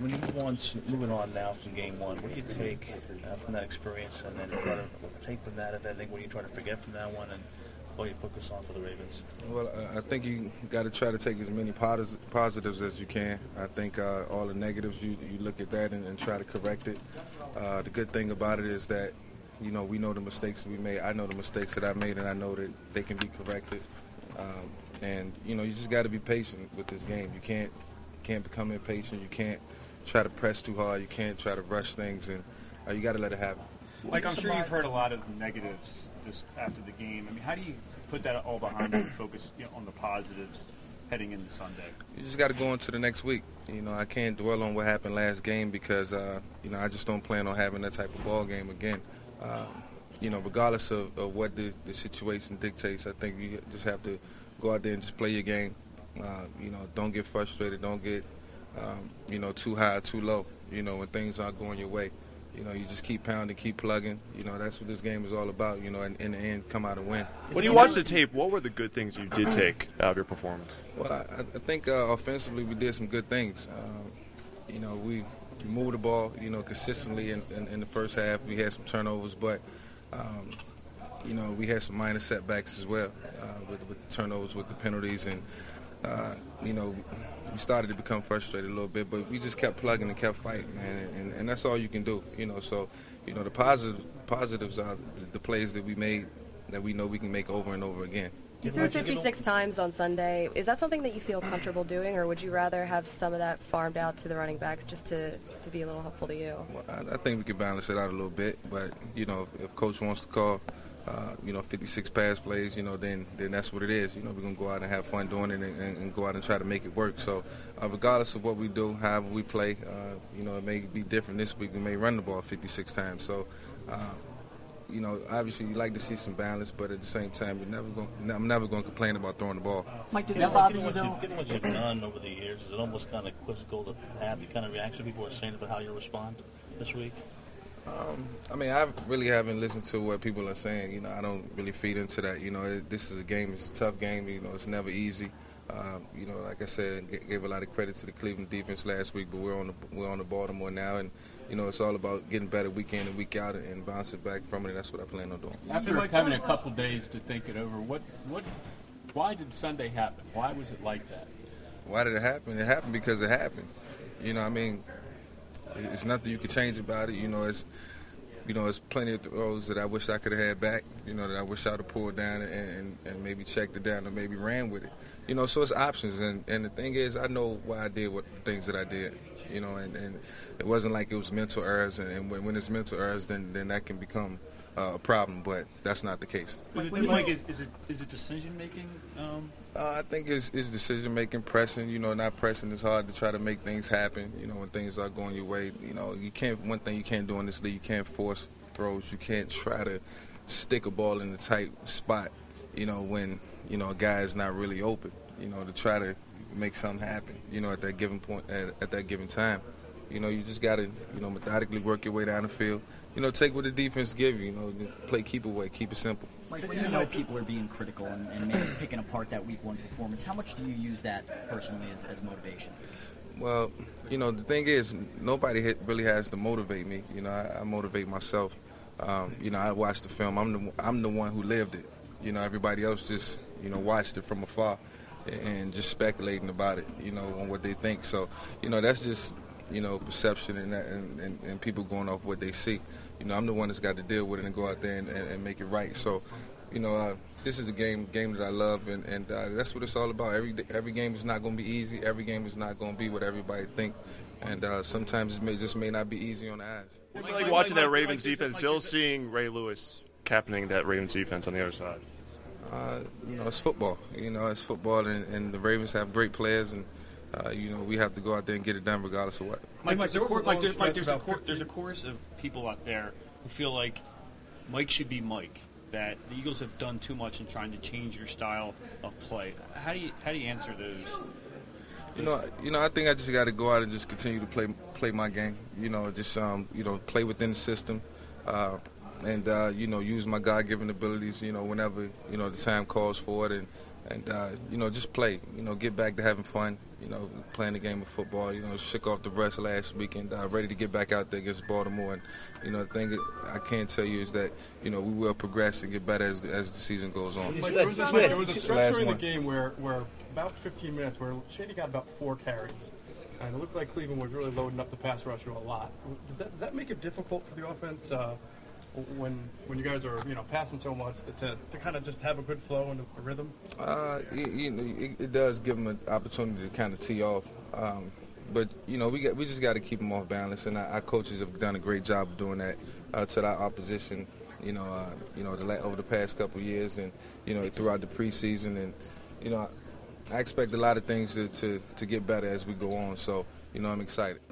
when you move on moving on now from game one, what do you take from that experience, and then try to take from that, if anything, what do you try to forget from that one, and what do you focus on for the Ravens? Well, I think you got to try to take as many positives as you can. I think all the negatives, you look at that and try to correct it. The good thing about it is that, we know the mistakes we made. I know the mistakes that I made, and I know that they can be corrected. And you just got to be patient with this game. You can't become impatient. You can't try to press too hard. You can't try to rush things, and you got to let it happen. Like, I'm sure you've heard a lot of negatives just after the game. I mean, how do you put that all behind you and focus on the positives heading into Sunday? You just got to go into the next week. I can't dwell on what happened last game because, I just don't plan on having that type of ball game again. Regardless of what the situation dictates, I think you just have to go out there and just play your game. Don't get frustrated. Don't get, too high or too low, when things aren't going your way. You just keep pounding, keep plugging. That's what this game is all about, and in the end, come out and win. When you watch the tape, what were the good things you did take out of your performance? Well, I think offensively we did some good things. We moved the ball, consistently in the first half. We had some turnovers, but, we had some minor setbacks as well with the turnovers, with the penalties. And, we started to become frustrated a little bit, but we just kept plugging and kept fighting, man, and that's all you can do, So, the positives are the plays that we made that we know we can make over and over again. You threw 56 times on Sunday. Is that something that you feel comfortable doing, or would you rather have some of that farmed out to the running backs just to be a little helpful to you? Well, I think we could balance it out a little bit, but, if Coach wants to call 56 pass plays, then that's what it is. We're going to go out and have fun doing it and go out and try to make it work. So regardless of what we do, however we play, it may be different this week. We may run the ball 56 times. So, obviously you like to see some balance, but at the same time, I'm never going to complain about throwing the ball. Mike, does that bother you, though? Given what you've done over the years, is it almost kind of quizzical to have the kind of reaction people are saying about how you respond this week? I really haven't listened to what people are saying. I don't really feed into that. This is a game. It's a tough game. It's never easy. Like I said, gave a lot of credit to the Cleveland defense last week, but we're on the Baltimore now, and it's all about getting better week in and week out and bouncing back from it. And that's what I plan on doing. After having a couple days to think it over, why did Sunday happen? Why was it like that? Why did it happen? It happened because it happened. It's nothing you can change about it. It's plenty of throws that I wish I could have had back. That I wish I'd have pulled down and maybe checked it down or maybe ran with it. So it's options. And the thing is, I know why I did what the things that I did. And it wasn't like it was mental errors. And when it's mental errors, then that can become a problem. But that's not the case. Mike, is it decision making? I think it's decision making, pressing. Not pressing as hard to try to make things happen. When things are going your way. You can't. One thing you can't do in this league, you can't force throws. You can't try to stick a ball in a tight spot. When a guy is not really open. To try to make something happen. At that given point, at that given time. You just got to methodically work your way down the field. Take what the defense give you. Play keep away, keep it simple. Mike, when you know people are being critical and maybe picking apart that Week 1 performance, how much do you use that personally as motivation? Well, the thing is, nobody really has to motivate me. I motivate myself. I watch the film. I'm the one who lived it. Everybody else just, watched it from afar and just speculating about it, on what they think. So, that's just, perception and people going off what they see. I'm the one that's got to deal with it and go out there and make it right. So, this is the game that I love, and that's what it's all about. Every game is not going to be easy. Every game is not going to be what everybody think. And sometimes it may not be easy on the eyes. What's it like watching that Ravens defense, still seeing Ray Lewis captaining that Ravens defense on the other side? It's football. It's football, and the Ravens have great players, and we have to go out there and get it done regardless of what. There's a chorus of people out there who feel like Mike should be Mike, that the Eagles have done too much in trying to change your style of play. How do you answer those? I think I just got to go out and just continue to play my game. Play within the system, and use my God-given abilities. Whenever the time calls for it, and just play. Get back to having fun. Playing the game of football. Shook off the rust last weekend, ready to get back out there against Baltimore. And the thing I can tell you is that we will progress and get better as the season goes on. There was a stretch during the game where about 15 minutes where Shady got about 4 carries. And it looked like Cleveland was really loading up the pass rusher a lot. Does that make it difficult for the offense when you guys are passing so much to kind of just have a good flow and a rhythm? It does give them an opportunity to kind of tee off. But we just got to keep them off balance, and our coaches have done a great job of doing that to our opposition. Over the past couple of years, and throughout the preseason, and I expect a lot of things to get better as we go on. So I'm excited.